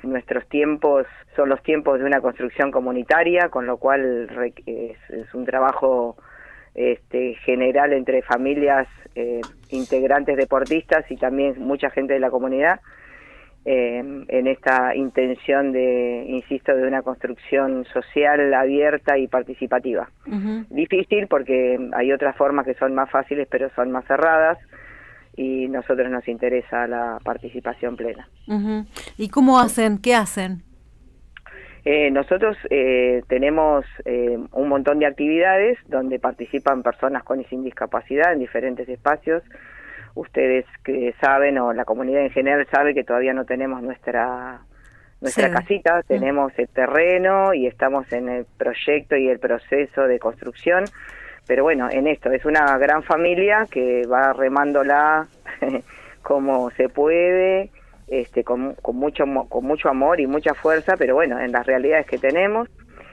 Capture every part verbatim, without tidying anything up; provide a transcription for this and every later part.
nuestros tiempos son los tiempos de una construcción comunitaria, con lo cual es, es un trabajo este, general entre familias, eh, integrantes deportistas y también mucha gente de la comunidad, eh, en esta intención de, insisto, de una construcción social abierta y participativa. Uh-huh. Difícil porque hay otras formas que son más fáciles pero son más cerradas, y nosotros nos interesa la participación plena. Uh-huh. ¿Y cómo hacen? ¿Qué hacen? Eh, nosotros eh, tenemos eh, un montón de actividades donde participan personas con y sin discapacidad en diferentes espacios. Ustedes que saben, o la comunidad en general sabe, que todavía no tenemos nuestra nuestra sí. casita, tenemos uh-huh. el terreno y estamos en el proyecto y el proceso de construcción. Pero bueno, en esto es una gran familia que va remándola como se puede, este, con, con mucho con mucho amor y mucha fuerza, pero bueno, en las realidades que tenemos,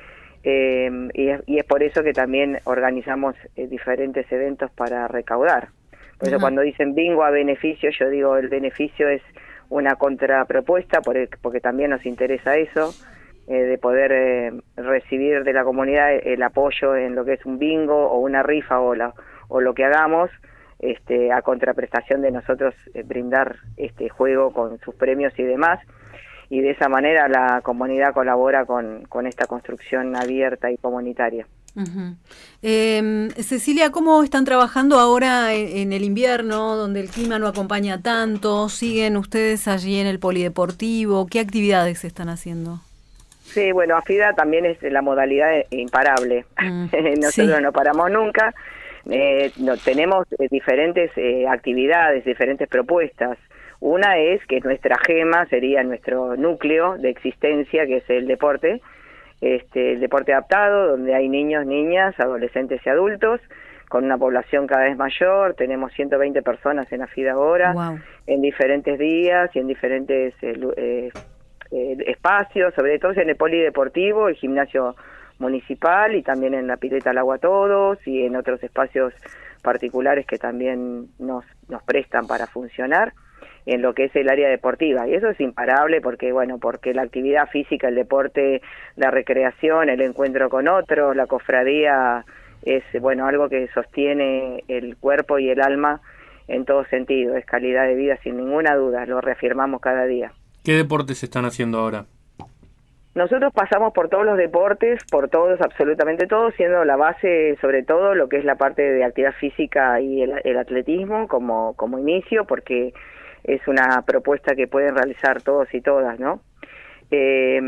eh, y, es, y es por eso que también organizamos eh, diferentes eventos para recaudar. Por eso uh-huh. cuando dicen bingo a beneficio, yo digo el beneficio es una contrapropuesta, por el, porque también nos interesa eso. Eh, de poder eh, recibir de la comunidad el apoyo en lo que es un bingo o una rifa o, la, o lo que hagamos, este, a contraprestación de nosotros eh, brindar este juego con sus premios y demás, y de esa manera la comunidad colabora con, con esta construcción abierta y comunitaria. Uh-huh. Eh, Cecilia, ¿cómo están trabajando ahora en, en el invierno, donde el clima no acompaña tanto? ¿Siguen ustedes allí en el polideportivo? ¿Qué actividades están haciendo? Sí, bueno, AFIDA también es la modalidad imparable. Mm, Nosotros sí. no paramos nunca. Eh, no, tenemos eh, diferentes eh, actividades, diferentes propuestas. Una es que nuestra gema sería nuestro núcleo de existencia, que es el deporte, este, el deporte adaptado, donde hay niños, niñas, adolescentes y adultos, con una población cada vez mayor. Tenemos ciento veinte personas en AFIDA ahora, wow. en diferentes días y en diferentes eh, eh, Eh, espacios, sobre todo en el polideportivo, el gimnasio municipal, y también en la pileta al agua todos, y en otros espacios particulares que también nos, nos prestan para funcionar en lo que es el área deportiva. Y eso es imparable porque, bueno, porque la actividad física, el deporte, la recreación, el encuentro con otros, la cofradía, es, bueno, algo que sostiene el cuerpo y el alma en todo sentido. Es calidad de vida sin ninguna duda, lo reafirmamos cada día. ¿Qué deportes están haciendo ahora? Nosotros pasamos por todos los deportes, por todos, absolutamente todos, siendo la base sobre todo lo que es la parte de actividad física y el, el atletismo como, como inicio, porque es una propuesta que pueden realizar todos y todas, ¿no? Eh,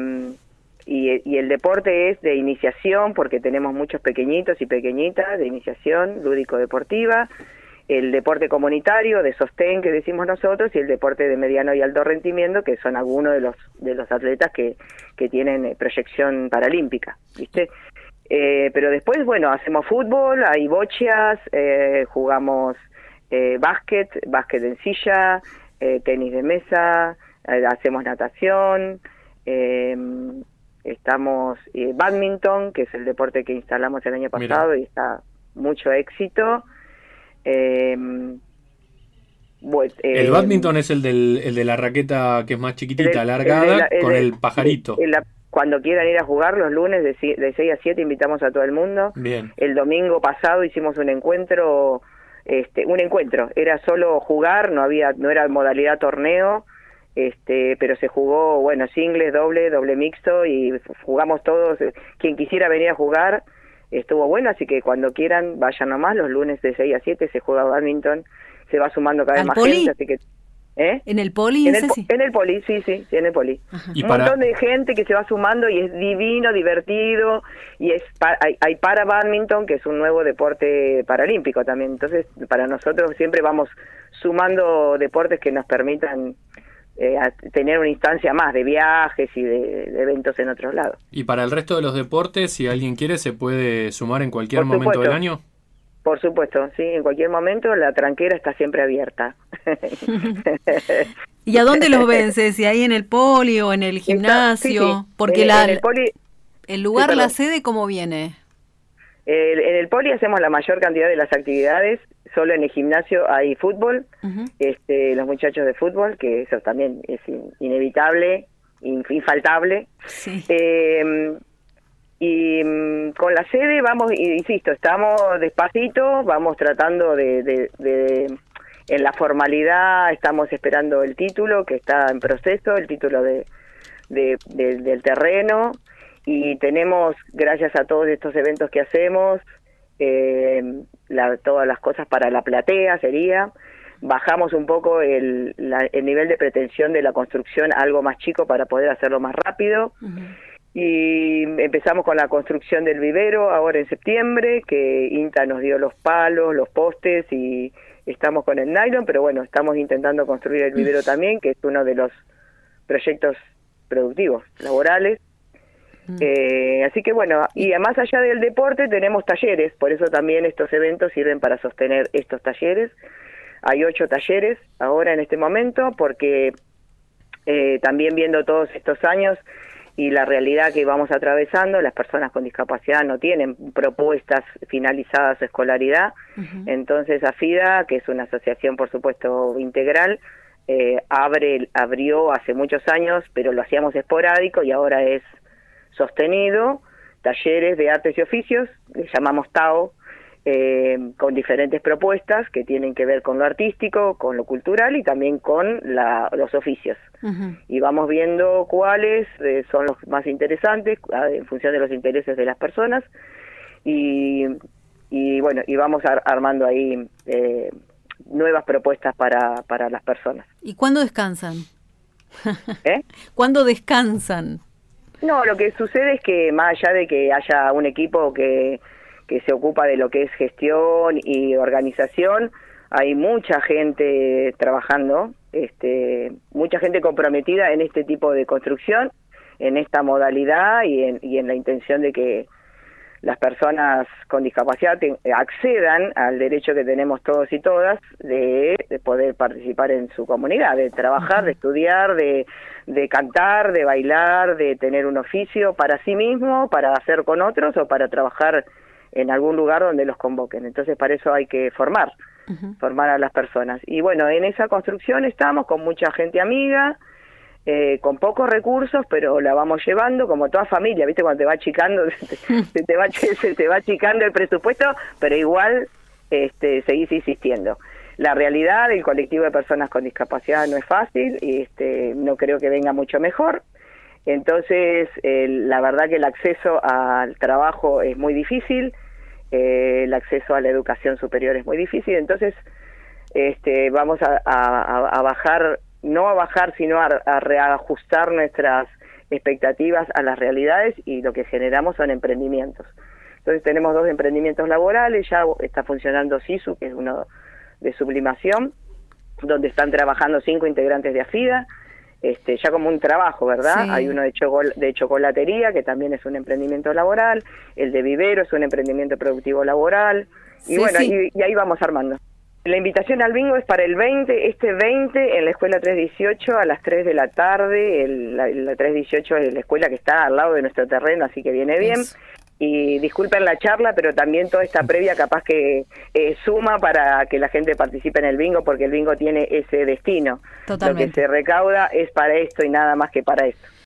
y, y el deporte es de iniciación, porque tenemos muchos pequeñitos y pequeñitas de iniciación lúdico-deportiva, el deporte comunitario de sostén que decimos nosotros, y el deporte de mediano y alto rendimiento, que son algunos de los de los atletas que, que tienen eh, proyección paralímpica, ¿viste? Eh, pero después, bueno, hacemos fútbol, hay bochas, eh, jugamos eh, básquet, básquet en silla, eh, tenis de mesa, eh, hacemos natación, eh, estamos eh, badminton, que es el deporte que instalamos el año pasado. Mira. Y está mucho éxito. Eh, bueno, eh, el badminton es el, del, el de la raqueta que es más chiquitita, el, alargada, el la, el con de, el pajarito. El, el, cuando quieran ir a jugar los lunes de, de seis a siete invitamos a todo el mundo. Bien. El domingo pasado hicimos un encuentro, este, un encuentro, era solo jugar, no había, no era modalidad torneo, este, pero se jugó, bueno, singles, doble, doble mixto, y jugamos todos. Quien quisiera venir a jugar estuvo bueno, así que cuando quieran vayan nomás. Los lunes de seis a siete se juega badminton, se va sumando cada vez más poli? gente, así que ¿eh? ¿En el poli? En el, en el poli, sí, sí, sí, en el poli. ¿Y un para... montón de gente que se va sumando y es divino, divertido, y es pa hay, hay para badminton, que es un nuevo deporte paralímpico también. Entonces, para nosotros siempre vamos sumando deportes que nos permitan eh, tener una instancia más de viajes y de, de eventos en otros lados. ¿Y para el resto de los deportes, si alguien quiere, se puede sumar en cualquier Por momento supuesto. del año? Por supuesto, sí, en cualquier momento la tranquera está siempre abierta. ¿Y a dónde los ven, Ceci? ¿Ahí en el poli o en el gimnasio? Sí, sí. Porque en, la, en el, poli, el lugar, sí, la sede, ¿cómo viene? El, en el poli hacemos la mayor cantidad de las actividades. Solo en el gimnasio hay fútbol, uh-huh. este, los muchachos de fútbol, que eso también es in, inevitable infaltable. Sí. Eh, y mm, con la sede vamos, insisto, estamos despacito, vamos tratando de, de, de, en la formalidad, estamos esperando el título que está en proceso, el título de, de, de del terreno, y tenemos, gracias a todos estos eventos que hacemos, eh, la, todas las cosas para la platea sería, bajamos un poco el, la, el nivel de pretensión de la construcción a algo más chico para poder hacerlo más rápido. Uh-huh. Y empezamos con la construcción del vivero ahora en septiembre, que INTA nos dio los palos, los postes, y estamos con el nylon, pero bueno, estamos intentando construir el vivero también, que es uno de los proyectos productivos, laborales. Eh, así que bueno, y más allá del deporte tenemos talleres, por eso también estos eventos sirven para sostener estos talleres. Hay ocho talleres ahora en este momento, porque eh, también viendo todos estos años y la realidad que vamos atravesando, las personas con discapacidad no tienen propuestas finalizadas de escolaridad. Uh-huh. Entonces AFIDA, que es una asociación por supuesto integral, eh, abre abrió hace muchos años, pero lo hacíamos esporádico y ahora es sostenido, talleres de artes y oficios, le llamamos T A O, eh, con diferentes propuestas que tienen que ver con lo artístico, con lo cultural y también con la, los oficios. Uh-huh. Y vamos viendo cuáles eh, son los más interesantes en función de los intereses de las personas, y, y bueno, y vamos ar- armando ahí eh, nuevas propuestas para, para las personas. ¿Y cuándo descansan? ¿Eh? ¿Cuándo descansan? No, lo que sucede es que más allá de que haya un equipo que, que se ocupa de lo que es gestión y organización, hay mucha gente trabajando, este, mucha gente comprometida en este tipo de construcción, en esta modalidad y en, y en la intención de que las personas con discapacidad te, accedan al derecho que tenemos todos y todas de, de poder participar en su comunidad, de trabajar, de estudiar, de, de cantar, de bailar, de tener un oficio para sí mismo, para hacer con otros o para trabajar en algún lugar donde los convoquen. Entonces para eso hay que formar, uh-huh. formar a las personas. Y bueno, en esa construcción estamos con mucha gente amiga, Eh, con pocos recursos, pero la vamos llevando como toda familia, ¿viste? Cuando te va achicando, se te va, se te va achicando el presupuesto, pero igual este, seguís insistiendo. La realidad del colectivo de personas con discapacidad no es fácil, y este, no creo que venga mucho mejor. Entonces, eh, la verdad que el acceso al trabajo es muy difícil, eh, el acceso a la educación superior es muy difícil, entonces este, vamos a, a, a bajar, no a bajar, sino a, a reajustar nuestras expectativas a las realidades, y lo que generamos son emprendimientos. Entonces tenemos dos emprendimientos laborales, ya está funcionando SISU, que es uno de sublimación, donde están trabajando cinco integrantes de AFIDA, este, ya como un trabajo, ¿verdad? Sí. Hay uno de, chocol- de chocolatería, que también es un emprendimiento laboral, el de vivero es un emprendimiento productivo laboral, y sí, bueno, sí. Y, y ahí vamos armando. La invitación al bingo es para el veinte, este veinte en la escuela tres dieciocho a las tres de la tarde, el, la, la tres dieciocho es la escuela que está al lado de nuestro terreno, así que viene bien. Eso. Y disculpen la charla, pero también toda esta previa capaz que eh, suma para que la gente participe en el bingo, porque el bingo tiene ese destino. Totalmente. Lo que se recauda es para esto y nada más que para esto.